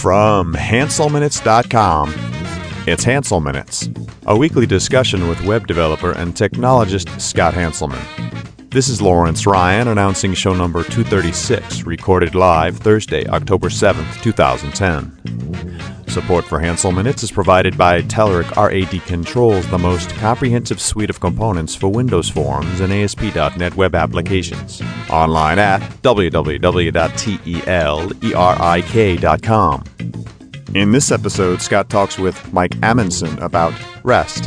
From HanselMinutes.com, it's Hansel Minutes, a weekly discussion with web developer and technologist Scott Hanselman. This is Lawrence Ryan announcing show number 236, recorded live Thursday, October 7th, 2010. Support for Hansel Minutes is provided by Telerik RAD Controls, the most comprehensive suite of components for Windows Forms and ASP.NET web applications. Online at www.telerik.com. In this episode, Scott talks with Mike Amundsen about REST.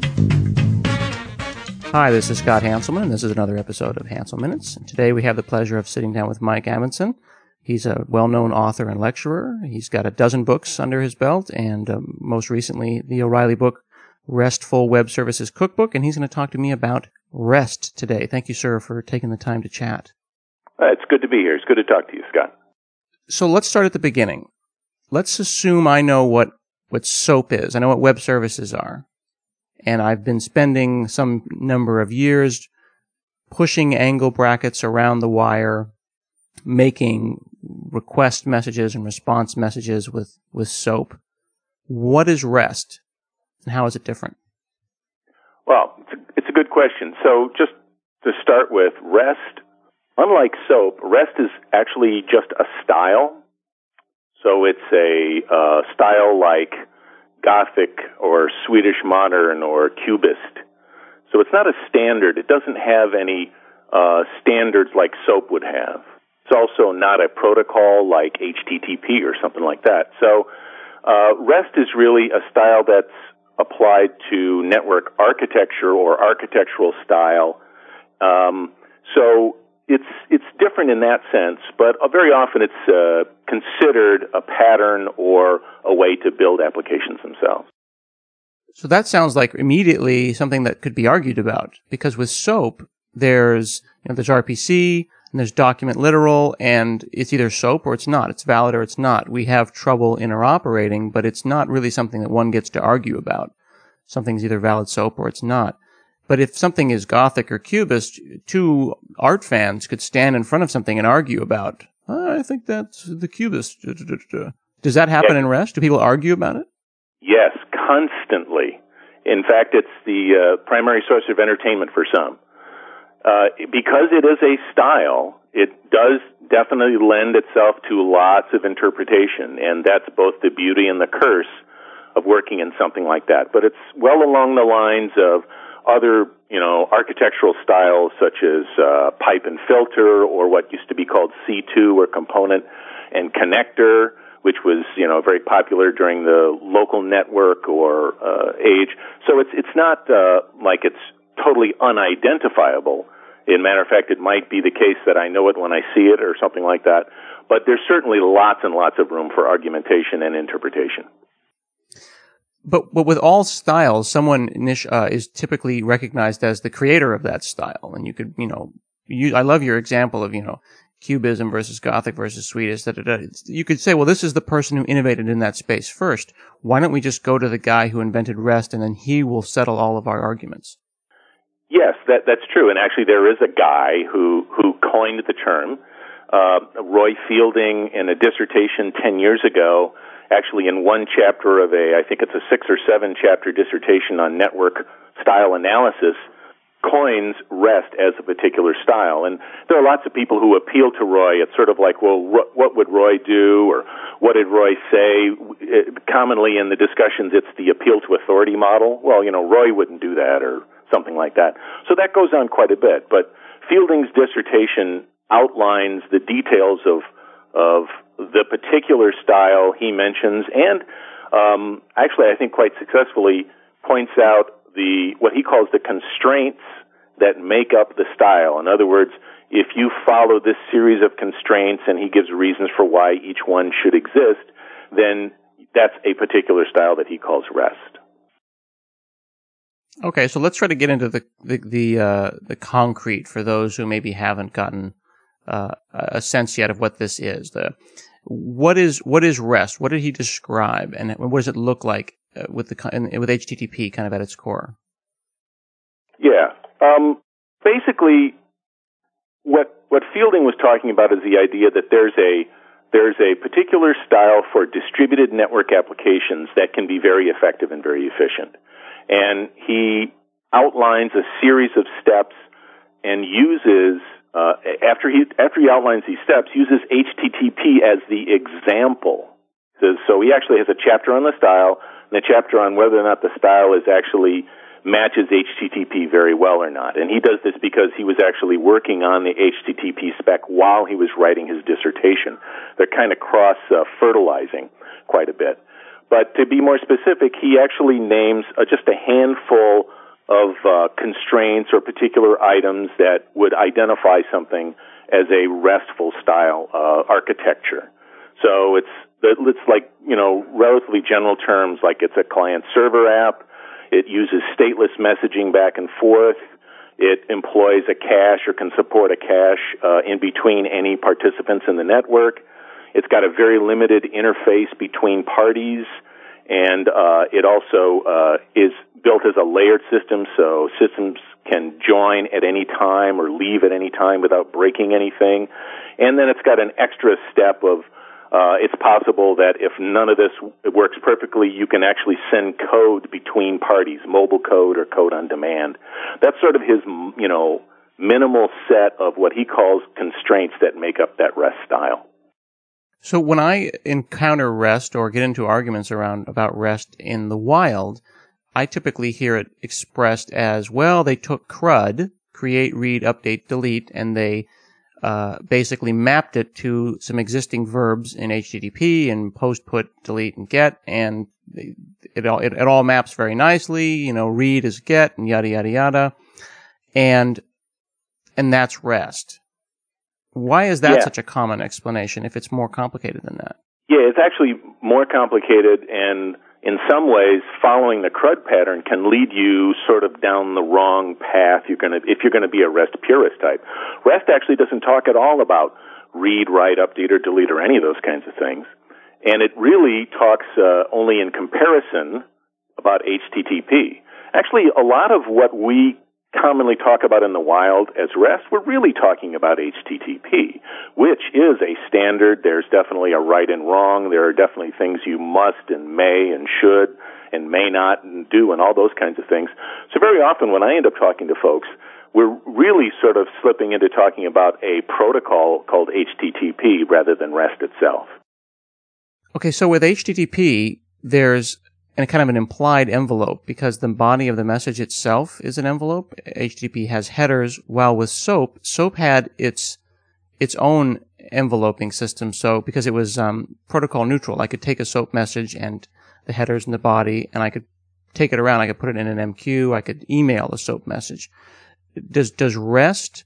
Hi, this is Scott Hanselman, and this is another episode of Hansel Minutes. Today we have the pleasure of sitting down with Mike Amundsen. He's a well-known author and lecturer. He's got a dozen books under his belt, and most recently, the O'Reilly book, RESTful Web Services Cookbook, and he's going to talk to me about REST today. Thank you, sir, for taking the time to chat. It's good to be here. It's good to talk to you, Scott. So let's start at the beginning. Let's assume I know what SOAP is. I know what web services are. And I've been spending some number of years pushing angle brackets around the wire, making request messages and response messages with SOAP. What is REST, and how is it different? Well, it's a good question. So just to start with, REST, unlike SOAP, REST is actually just a style. So it's a style like Gothic or Swedish Modern or Cubist. So it's not a standard. It doesn't have any standards like SOAP would have. It's also not a protocol like HTTP or something like that. So REST is really a style that's applied to network architecture or architectural style. So it's different in that sense, but very often it's considered a pattern or a way to build applications themselves. So that sounds like immediately something that could be argued about, because with SOAP, there's RPC, and there's document literal, and it's either SOAP or it's not. It's valid or it's not. We have trouble interoperating, but it's not really something that one gets to argue about. Something's either valid SOAP or it's not. But if something is Gothic or Cubist, two art fans could stand in front of something and argue about, I think that's the Cubist. Does that happen in REST? Do people argue about it? Yes, constantly. In fact, it's the primary source of entertainment for some. Because it is a style, it does definitely lend itself to lots of interpretation, and that's both the beauty and the curse of working in something like that. But it's well along the lines of other, architectural styles such as pipe and filter, or what used to be called C2, or component and connector, which was, very popular during the local network or age. So it's not like it's totally unidentifiable. In matter of fact, it might be the case that I know it when I see it or something like that. But there's certainly lots and lots of room for argumentation and interpretation. But with all styles, someone is typically recognized as the creator of that style. And you could, I love your example of, Cubism versus Gothic versus Swedish. You could say, well, this is the person who innovated in that space first. Why don't we just go to the guy who invented REST, and then he will settle all of our arguments? Yes, that's true. And actually, there is a guy who coined the term. Roy Fielding, in a dissertation 10 years ago, actually in one chapter of I think it's a 6 or 7 chapter dissertation on network style analysis, coins REST as a particular style. And there are lots of people who appeal to Roy. It's sort of like, well, what would Roy do, or what did Roy say? Commonly in the discussions, it's the appeal to authority model. Well, Roy wouldn't do that, or something like that. So that goes on quite a bit. But Fielding's dissertation outlines the details of the particular style he mentions, and actually, I think quite successfully points out what he calls the constraints that make up the style. In other words, if you follow this series of constraints, and he gives reasons for why each one should exist, then that's a particular style that he calls REST. Okay, so let's try to get into the concrete for those who maybe haven't gotten a sense yet of what this is. What is REST? What did he describe, and what does it look like with HTTP kind of at its core? Yeah, basically, what Fielding was talking about is the idea that there's a there's a particular style for distributed network applications that can be very effective and very efficient. And he outlines a series of steps and uses, after he outlines these steps, uses HTTP as the example. So he actually has a chapter on the style and a chapter on whether or not the style is actually matches HTTP very well or not. And he does this because he was actually working on the HTTP spec while he was writing his dissertation. They're kind of cross-fertilizing quite a bit. But to be more specific, he actually names just a handful of constraints or particular items that would identify something as a RESTful style architecture. So it's like, relatively general terms, like it's a client-server app. It uses stateless messaging back and forth. It employs a cache or can support a cache in between any participants in the network. It's got a very limited interface between parties, and it also is built as a layered system, so systems can join at any time or leave at any time without breaking anything. And then it's got an extra step of it's possible that if none of this works perfectly, you can actually send code between parties, mobile code or code on demand. That's sort of his, minimal set of what he calls constraints that make up that REST style. So when I encounter REST or get into arguments about REST in the wild, I typically hear it expressed as, well, they took CRUD, create, read, update, delete, and they basically mapped it to some existing verbs in HTTP and post, put, delete, and get, and it all maps very nicely. Read is get, and yada yada yada, and that's REST. Why is that such a common explanation if it's more complicated than that? Yeah, it's actually more complicated, and in some ways, following the CRUD pattern can lead you sort of down the wrong path if you're going to be a REST purist type. REST actually doesn't talk at all about read, write, update, or delete, or any of those kinds of things. And it really talks only in comparison about HTTP. Actually, a lot of what we commonly talk about in the wild as REST, we're really talking about HTTP, which is a standard. There's definitely a right and wrong. There are definitely things you must and may and should and may not do and all those kinds of things. So very often when I end up talking to folks, we're really sort of slipping into talking about a protocol called HTTP rather than REST itself. Okay, so with HTTP, there's kind of an implied envelope because the body of the message itself is an envelope. HTTP has headers, while with SOAP had its own enveloping system. So because it was protocol neutral, I could take a SOAP message and the headers and the body, and I could take it around. I could put it in an MQ. I could email a SOAP message. Does REST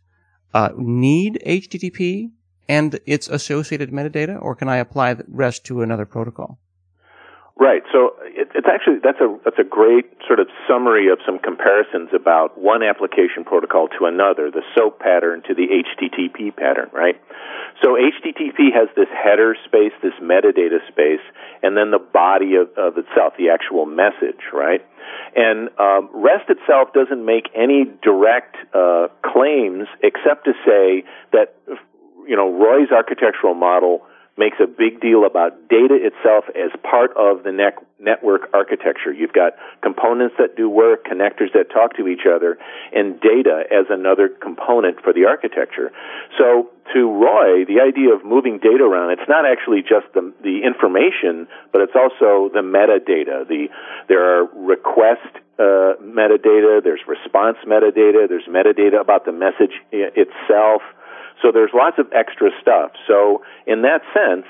need HTTP and its associated metadata, or can I apply REST to another protocol? Right. So it's actually that's a great sort of summary of some comparisons about one application protocol to another, the SOAP pattern to the HTTP pattern, right? So HTTP has this header space, this metadata space, and then the body of itself, the actual message, right? And REST itself doesn't make any direct claims except to say that, Roy's architectural model makes a big deal about data itself as part of the network architecture. You've got components that do work, connectors that talk to each other, and data as another component for the architecture. So to Roy, the idea of moving data around, it's not actually just the information, but it's also the metadata. There are request metadata, there's response metadata, there's metadata about the message itself. So there's lots of extra stuff. So in that sense,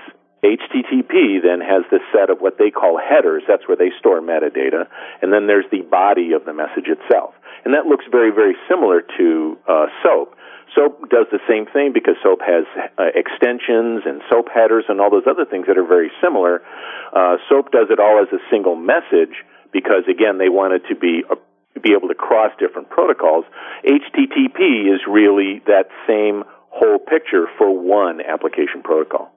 HTTP then has this set of what they call headers. That's where they store metadata. And then there's the body of the message itself. And that looks very, very similar to SOAP. SOAP does the same thing because SOAP has extensions and SOAP headers and all those other things that are very similar. SOAP does it all as a single message because, again, they wanted to be able to cross different protocols. HTTP is really that same whole picture for one application protocol.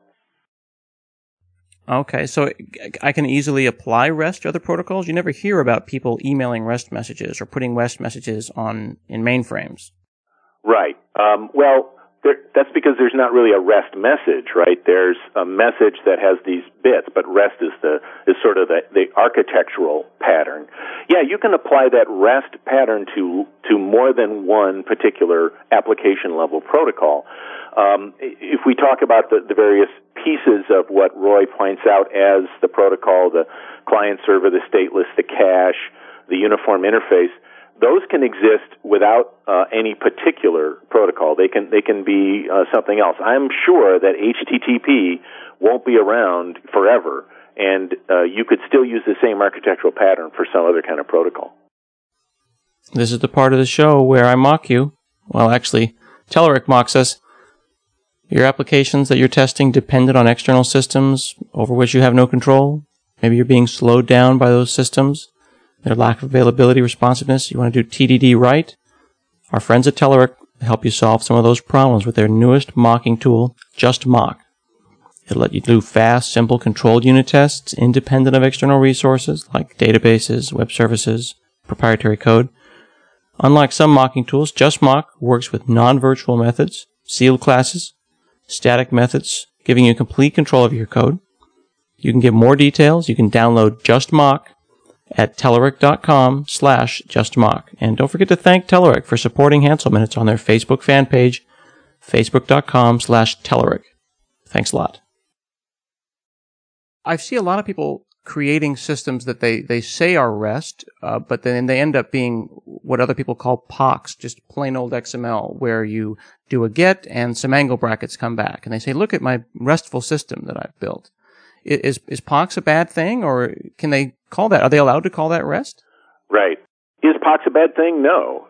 Okay, so I can easily apply REST to other protocols? You never hear about people emailing REST messages or putting REST messages in mainframes. Right. Well, That's because there's not really a REST message, right? There's a message that has these bits, but REST is sort of the architectural pattern. Yeah, you can apply that REST pattern to more than one particular application level protocol. If we talk about the various pieces of what Roy points out as the protocol, the client server, the stateless, the cache, the uniform interface, those can exist without any particular protocol. They can be something else. I'm sure that HTTP won't be around forever, and you could still use the same architectural pattern for some other kind of protocol. This is the part of the show where I mock you. Well, actually, Telerik mocks us. Your applications that you're testing dependent on external systems over which you have no control. Maybe you're being slowed down by those systems. Their lack of availability, responsiveness. You want to do TDD right? Our friends at Telerik help you solve some of those problems with their newest mocking tool, Just Mock. It'll let you do fast, simple, controlled unit tests independent of external resources like databases, web services, proprietary code. Unlike some mocking tools, Just Mock works with non-virtual methods, sealed classes, static methods, giving you complete control of your code. You can get more details. You can download Just Mock at Telerik.com/JustMock. And don't forget to thank Telerik for supporting Hansel Minutes on their Facebook fan page, Facebook.com/Telerik. Thanks a lot. I see a lot of people creating systems that they say are REST, but then they end up being what other people call POCs, just plain old XML, where you do a GET and some angle brackets come back. And they say, look at my RESTful system that I've built. Is POCs a bad thing, or can they call that? Are they allowed to call that REST? Right. Is POCs a bad thing? No.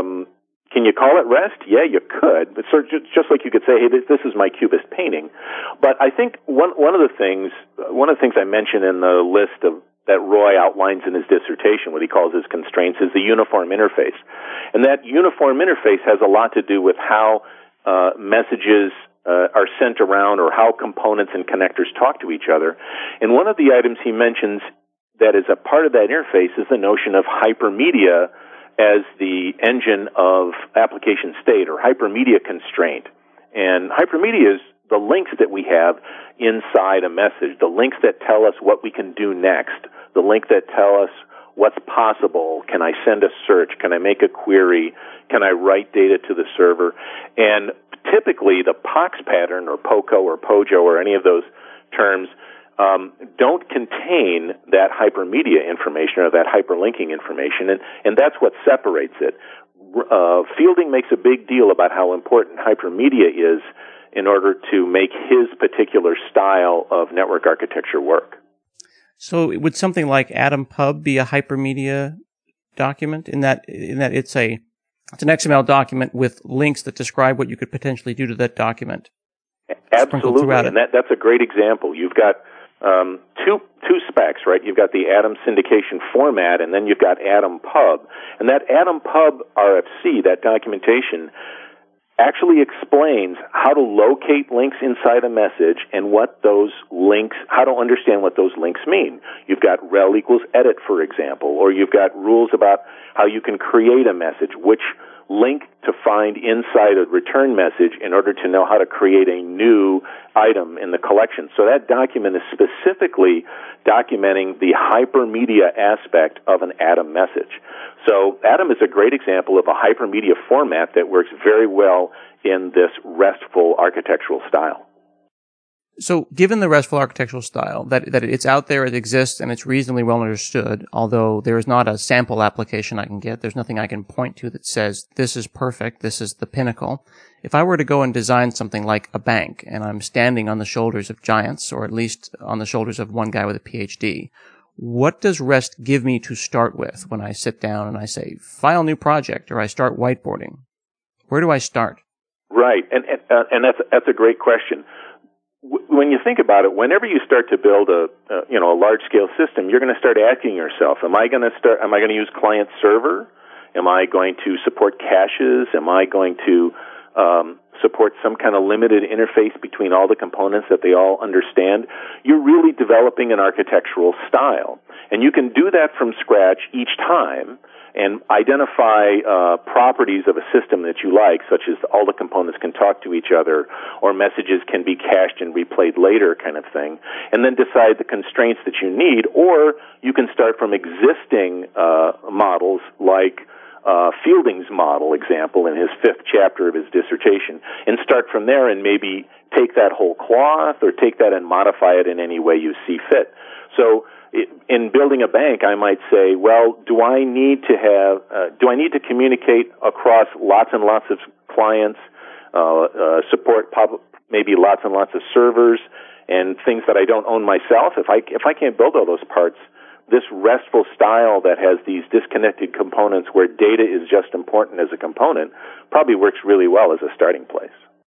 Can you call it REST? Yeah, you could. But sort of just like you could say, hey, this is my Cubist painting. But I think one of the things I mentioned in the list that Roy outlines in his dissertation, what he calls his constraints, is the uniform interface. And that uniform interface has a lot to do with how messages are sent around, or how components and connectors talk to each other. And one of the items he mentions that is a part of that interface is the notion of hypermedia as the engine of application state, or hypermedia constraint. And hypermedia is the links that we have inside a message, the links that tell us what we can do next, the link that tell us what's possible. Can I send a search? Can I make a query? Can I write data to the server? And typically the POCs pattern, or POCO or POJO, or any of those terms, don't contain that hypermedia information or that hyperlinking information, and that's what separates it. Fielding makes a big deal about how important hypermedia is in order to make his particular style of network architecture work. So would something like AtomPub be a hypermedia document in that it's an XML document with links that describe what you could potentially do to that document? Absolutely, and that's a great example. You've got two specs, right? You've got the Atom syndication format, and then you've got AtomPub. And that AtomPub RFC, that documentation, actually explains how to locate links inside a message and what those links, how to understand what those links mean. You've got rel equals edit, for example, or you've got rules about how you can create a message, which link to find inside a return message in order to know how to create a new item in the collection. So that document is specifically documenting the hypermedia aspect of an Atom message. So Atom is a great example of a hypermedia format that works very well in this RESTful architectural style. So given the RESTful architectural style, that it's out there, it exists, and it's reasonably well understood, although there is not a sample application I can get, there's nothing I can point to that says, this is perfect, this is the pinnacle. If I were to go and design something like a bank, and I'm standing on the shoulders of giants, or at least on the shoulders of one guy with a PhD, what does REST give me to start with when I sit down and I say, file new project, or I start whiteboarding? Where do I start? Right, and that's a great question. When you think about it, whenever you start to build a large-scale system, you're going to start asking yourself, am I going to use client server? Am I going to support caches? Am I going to support some kind of limited interface between all the components that they all understand? You're really developing an architectural style. And you can do that from scratch each time, and identify properties of a system that you like, such as all the components can talk to each other, or messages can be cached and replayed later kind of thing, and then decide the constraints that you need. Or you can start from existing models like Fielding's model example in his 5th chapter of his dissertation, and start from there and maybe take that whole cloth or take that and modify it in any way you see fit. So in building a bank, I might say, well, do I need to communicate across lots and lots of clients, support maybe lots and lots of servers and things that I don't own myself? If I can't build all those parts, this RESTful style that has these disconnected components where data is just important as a component probably works really well as a starting place.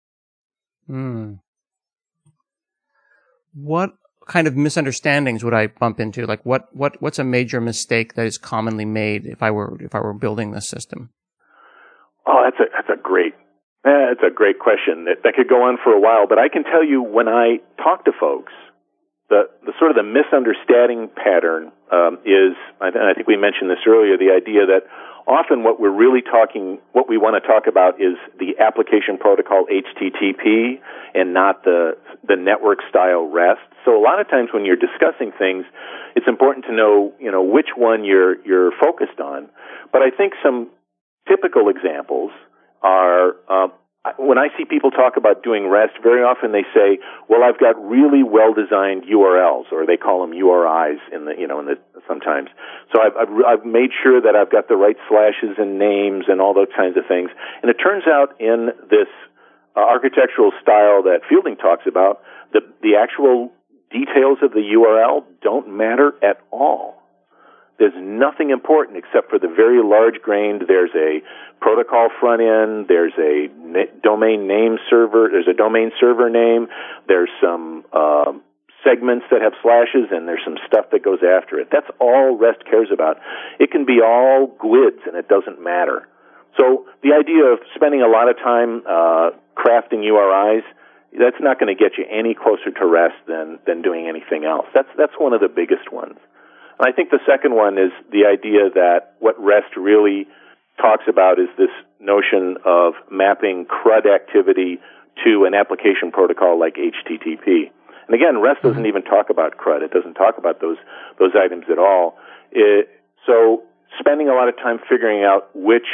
What kind of misunderstandings would I bump into? Like what's a major mistake that is commonly made if I were building this system? Oh, that's a great question. That could go on for a while, but I can tell you when I talk to folks, the sort of the misunderstanding pattern is, and I think we mentioned this earlier, the idea that often what we want to talk about is the application protocol HTTP and not the network style REST. So a lot of times when you're discussing things, it's important to know, which one you're focused on. But I think some typical examples are, when I see people talk about doing REST, very often they say, well, I've got really well-designed URLs, or they call them URIs sometimes. So I've made sure that I've got the right slashes and names and all those kinds of things. And it turns out in this architectural style that Fielding talks about, the actual details of the URL don't matter at all. There's nothing important except for the very large-grained. There's a protocol front end. There's a domain name server. There's a domain server name. There's some segments that have slashes, and there's some stuff that goes after it. That's all REST cares about. It can be all GUIDs, and it doesn't matter. So the idea of spending a lot of time crafting URIs, that's not going to get you any closer to REST than doing anything else. That's one of the biggest ones. I think the second one is the idea that what REST really talks about is this notion of mapping CRUD activity to an application protocol like HTTP. And again, REST doesn't even talk about CRUD. It doesn't talk about those items at all. So spending a lot of time figuring out which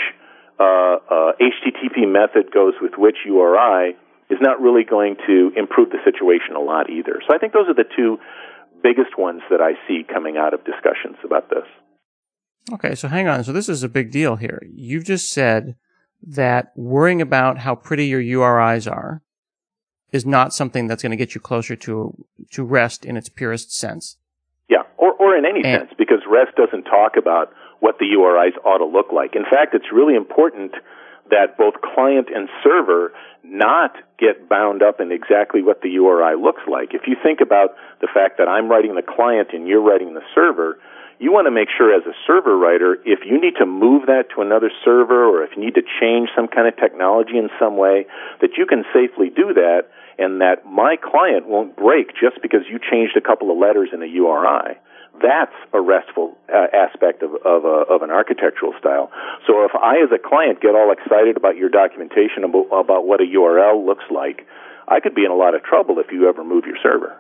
HTTP method goes with which URI is not really going to improve the situation a lot either. So I think those are the two biggest ones that I see coming out of discussions about this. Okay, so hang on. So this is a big deal here. You've just said that worrying about how pretty your URIs are is not something that's going to get you closer to REST in its purest sense. Yeah, or in any sense, because REST doesn't talk about what the URIs ought to look like. In fact, it's really important that both client and server not get bound up in exactly what the URI looks like. If you think about the fact that I'm writing the client and you're writing the server, you want to make sure as a server writer, if you need to move that to another server or if you need to change some kind of technology in some way, that you can safely do that and that my client won't break just because you changed a couple of letters in a URI. That's a RESTful aspect of an architectural style. So if I, as a client, get all excited about your documentation about what a URL looks like, I could be in a lot of trouble if you ever move your server.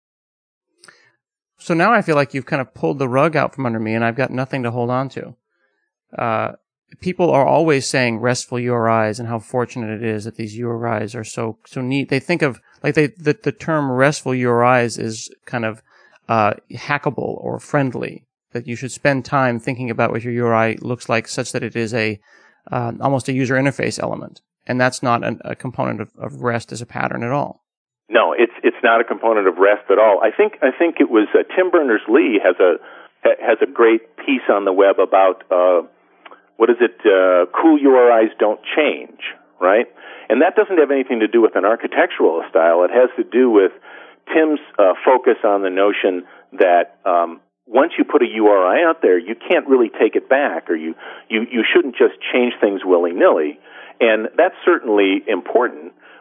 So now I feel like you've kind of pulled the rug out from under me, and I've got nothing to hold on to. People are always saying RESTful URIs and how fortunate it is that these URIs are so neat. They think of the term RESTful URIs is kind of hackable or friendly, that you should spend time thinking about what your URI looks like such that it is almost a user interface element. And that's not a component of REST as a pattern at all. No, it's not a component of REST at all. I think it was Tim Berners-Lee has a great piece on the web about cool URIs don't change, right? And that doesn't have anything to do with an architectural style. It has to do with Tim's focus on the notion that once you put a URI out there, you can't really take it back, or you shouldn't just change things willy-nilly. And that's certainly important, but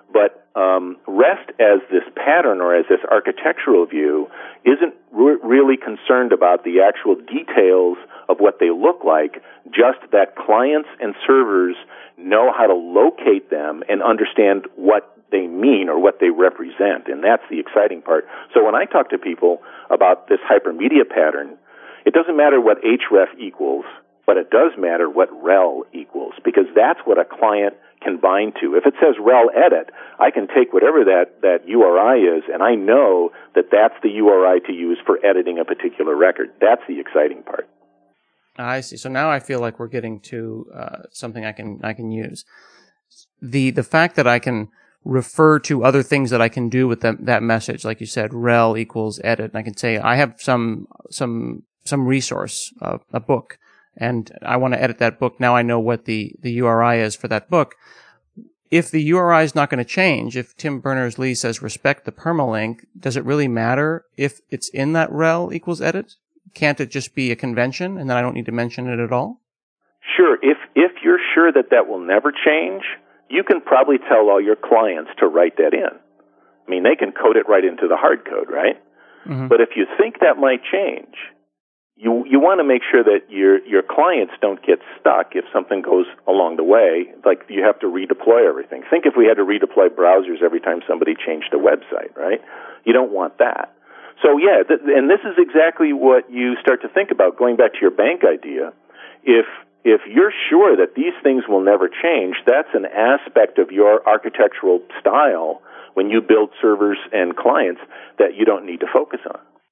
REST as this pattern or as this architectural view isn't really concerned about the actual details of what they look like, just that clients and servers know how to locate them and understand what they mean or what they represent, and that's the exciting part. So when I talk to people about this hypermedia pattern, it doesn't matter what href equals, but it does matter what rel equals, because that's what a client can bind to. If it says rel edit, I can take whatever that URI is, and I know that that's the URI to use for editing a particular record. That's the exciting part. I see. So now I feel like we're getting to something I can use. The fact that I can refer to other things that I can do with that message, like you said, rel equals edit, and I can say I have some resource, a book, and I want to edit that book. Now I know what the URI is for that book. If the URI is not going to change, if Tim Berners-Lee says respect the permalink, does it really matter if it's in that rel equals edit? Can't it just be a convention, and then I don't need to mention it at all? Sure. If you're sure that will never change, you can probably tell all your clients to write that in. I mean, they can code it right into the hard code, right? Mm-hmm. But if you think that might change, you want to make sure that your clients don't get stuck if something goes along the way, like you have to redeploy everything. Think if we had to redeploy browsers every time somebody changed a website, right? You don't want that. So yeah, and this is exactly what you start to think about, going back to your bank idea. If you're sure that these things will never change, that's an aspect of your architectural style when you build servers and clients that you don't need to focus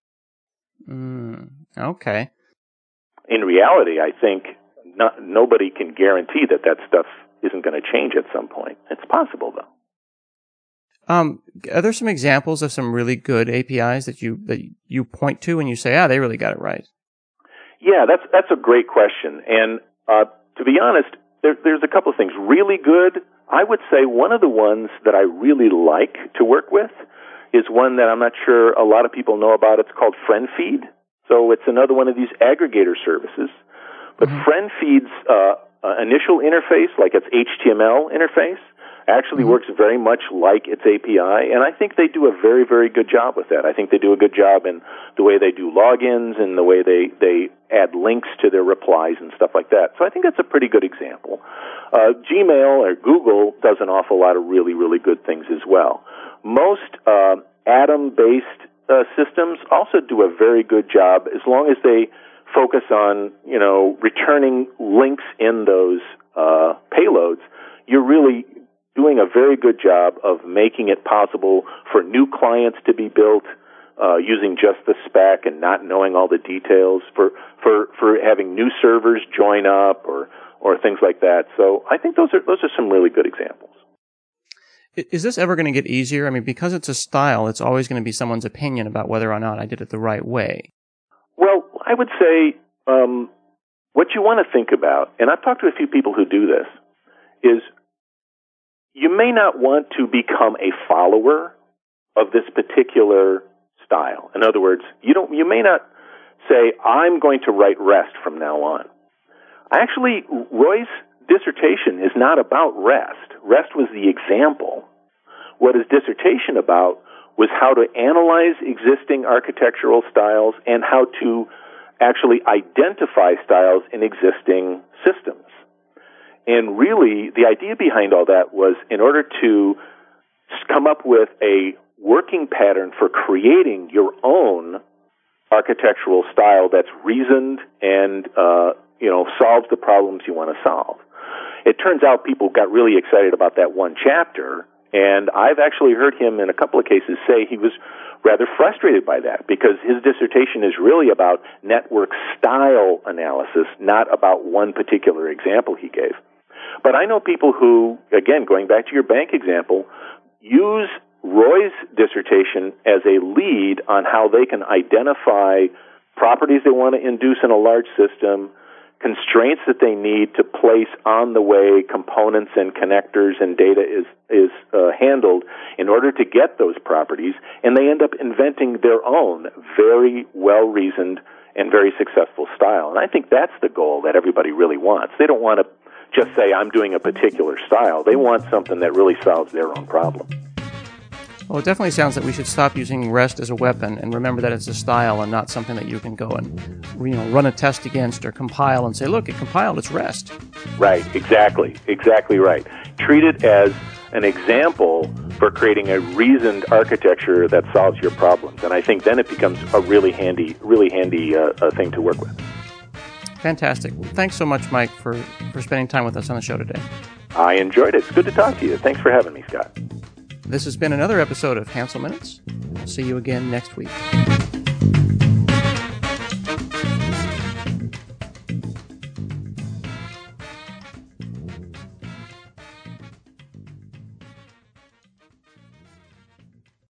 on. Okay. In reality, I think nobody can guarantee that stuff isn't going to change at some point. It's possible, though. Are there some examples of some really good APIs that you point to and you say, they really got it right? Yeah, that's a great question. And to be honest, there's a couple of things. Really good, I would say one of the ones that I really like to work with is one that I'm not sure a lot of people know about. It's called FriendFeed. So it's another one of these aggregator services. But FriendFeed's initial interface, like its HTML interface, actually works very much like its API, and I think they do a very, very good job with that. I think they do a good job in the way they do logins and the way they add links to their replies and stuff like that. So I think that's a pretty good example. Gmail or Google does an awful lot of really, really good things as well. Most Atom-based systems also do a very good job as long as they focus on, returning links in those payloads. You're really doing a very good job of making it possible for new clients to be built using just the spec and not knowing all the details, for having new servers join up or things like that. So I think those are some really good examples. Is this ever going to get easier? I mean, because it's a style, it's always going to be someone's opinion about whether or not I did it the right way. Well, I would say what you want to think about, and I've talked to a few people who do this, is you may not want to become a follower of this particular style. In other words, you may not say, I'm going to write REST from now on. Actually, Roy's dissertation is not about REST. REST was the example. What his dissertation about was how to analyze existing architectural styles and how to actually identify styles in existing systems. And really, the idea behind all that was in order to come up with a working pattern for creating your own architectural style that's reasoned and, solves the problems you want to solve. It turns out people got really excited about that one chapter, and I've actually heard him in a couple of cases say he was rather frustrated by that because his dissertation is really about network style analysis, not about one particular example he gave. But I know people who, again, going back to your bank example, use Roy's dissertation as a lead on how they can identify properties they want to induce in a large system, constraints that they need to place on the way components and connectors and data is handled in order to get those properties, and they end up inventing their own very well-reasoned and very successful style. And I think that's the goal that everybody really wants. They don't want to just say, I'm doing a particular style. They want something that really solves their own problem. Well, it definitely sounds that we should stop using REST as a weapon and remember that it's a style and not something that you can go and run a test against or compile and say, look, it compiled, it's REST. Right, exactly right. Treat it as an example for creating a reasoned architecture that solves your problems. And I think then it becomes a really handy thing to work with. Fantastic. Well, thanks so much, Mike, for spending time with us on the show today. I enjoyed it. It's good to talk to you. Thanks for having me, Scott. This has been another episode of Hansel Minutes. I'll see you again next week.